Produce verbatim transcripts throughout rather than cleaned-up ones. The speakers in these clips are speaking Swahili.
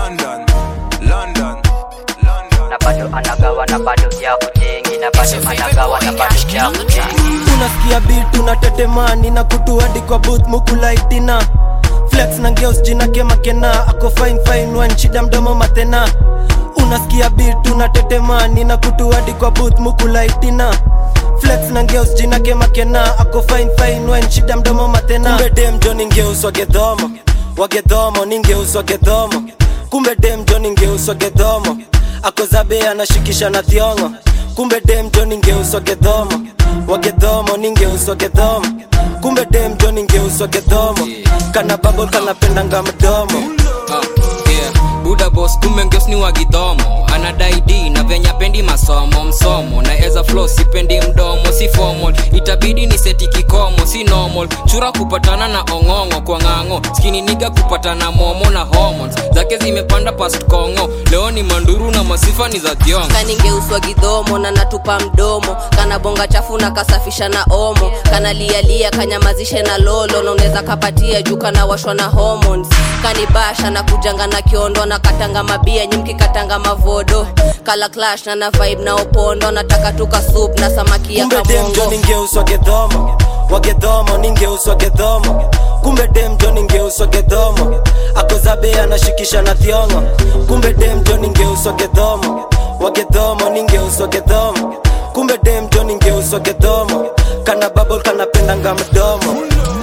London, London, London. Na bado anagawa na bado ya kujengi, na bado anagawa na bado ya kujengi. Unasikia beat unatetemani na kutu hadi kwa booth mukula itina. Flex na girls jina kema kena, ako fine fine one shida mdomo matena. Unasikia beat unatetemani na kutu hadi kwa booth mukula itina. Flex na girls jina kema kena, ako fine fine one shida mdomo matena. Kumbe dem jo ningeuswa gedhomo, wagedhomo ningeuswa gedhomo. Kumbe dem jo ningeuswa gedhomo, ako zabe anashikisha na thiongo. Kumbe dem jo ningeuswa gedhomo, wagedhomo ningeuswa gedhomo. Kumbe dem jo ningeuswa gedhomo, kana bubble kana pendanga mdomo. uh, yeah. Buda boss kumbe ngeus ni wagidhomo, anadai D na venya pendi masomo msomo, na eza flow sipendi mdomo si formal, itabidi ni seti kikomo si normal. Chura kupatana na ongongo kwa ngango, skinny nigga kupatana momo na hormones zake zimepanda past kongo. Leo ni manduru na masifa ni za thiongo. Kaningeuswa gidhomo na natupa mdomo, kana bonga chafu na kasafisha na omo, kana lia lia kanyamazishe na lolo, na unaweza kapatia juu kana washwa na hormones. Kanibasha na kujanga na kiondo, na katanga mabia nyimki katanga mavodo, kala clash na na vibe na opondo, nataka tuka soup na samaki ya kamongo. Kumbe dem jo ningeuswa gedhomo, wagedhomo ningeuswa gedhomo. Kumbe dem jo ningeuswa gedhomo, ako zabe anashikisha na thiongo. Kumbe dem jo ningeuswa gedhomo, wagedhomo ningeuswa gedhomo. Kumbe dem jo ningeuswa gedhomo, kana bubble kana pendanga mdomo.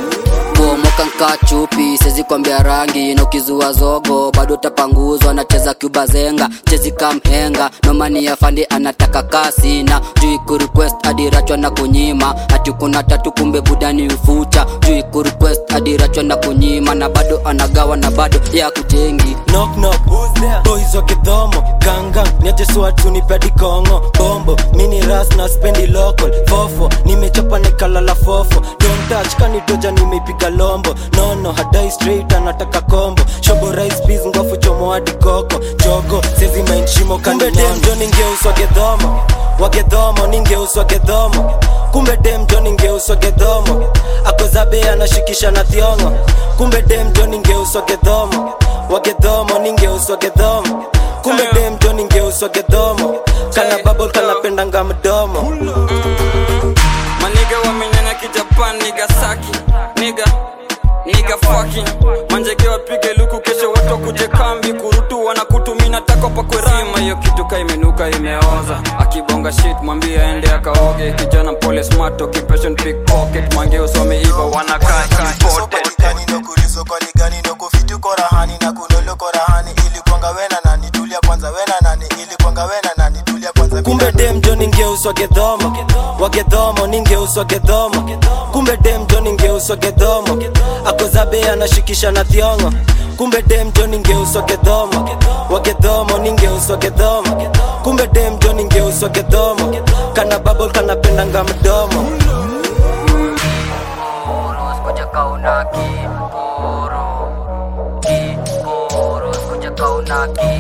Moka nka chupi, sezi kwambia rangi, na ukizua zogo bado tapanguzwa. Nacheza Cuba zenga, chezi kamhenga, nomani ya fandi anataka kasi, na jui kurequest adirachwa na kunyima. Ati kuna tatu kumbe budani ufucha, jui kurequest adirachwa na kunyima, na bado anagawa na bado ya kujengi. Knock knock, who's there? Boys wa gedhomo, gang gang, niaje swatu nipedi kongo. Bombo, mini ras na spendi local. Fofo, nimechapa nikalala fofo. Don't touch, kanidoja nimeipiga lombo. No no, hadai straight anataka combo. Shobo rice peas ngofu chomo hadi koko. Jogo, sezi mind shimo kani nono. Kumbe dem jo ningeuswa gedhomo, wagedhomo ningeuswa gedhomo. Kumbe dem jo ningeuswa gedhomo, ako zabe anashikisha na thiongo. Kumbe dem jo ningeuswa gedhomo, wagedhomo ningeuswa gedhomo. Kumbe dem jo ningeuswa gedhomo, kana bubble kana pendanga mdomo. Maniga wamenyanya kijapan nigga saki, nigga nigga fucking manjege wapige luku kesho watu kuje kambi kurutu wanakutumina tako pa kwerima. Hiyo kitu ka imenuka imeoza, akibonga shit mwambie aende akaoge. Kijana pole smart occupation pickpocket, mange usome iba wanakaa important. Gani no kurizo kwa ligani no kufitu korahani na kunolo korahani, ili kwanga wena nani tulia kwanza wena nani, ili kwanga wena nani tulia kwanza. Kumbe dem jo ningeuswa gedhomo, wagedhomo ningeuswa gedhomo. Kumbe dem jo ningeuswa gedhomo, ako zabe anashikisha na thiongo. Kumbe dem jo ningeuswa gedhomo, wagedhomo ningeuswa gedhomo. Kumbe dem jo ningeuswa gedhomo, kana bubble kana pendanga mdomo. Kuja kauna kiporo, kiporo, kuja kauna kiporo.